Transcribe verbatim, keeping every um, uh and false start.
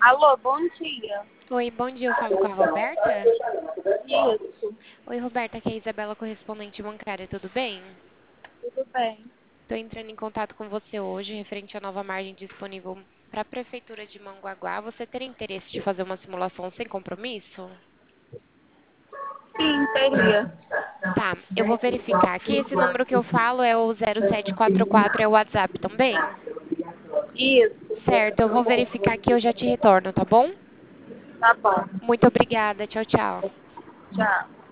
Alô, bom dia. Oi, bom dia, eu falo com a Roberta? Isso, Oi, Roberta, aqui é a Isabela, correspondente bancária, tudo bem? tudo bem. Estou entrando em contato com você hoje, referente à nova margem disponível para a Prefeitura de Mongaguá. Você teria interesse de fazer uma simulação sem compromisso? Sim, teria. Tá, eu vou verificar aqui. Esse número que eu falo é o zero sete quatro quatro, é o WhatsApp também? Isso, Certo, eu vou verificar aqui e eu já te retorno, tá bom? tá bom. Muito obrigada, tchau, tchau. Tchau.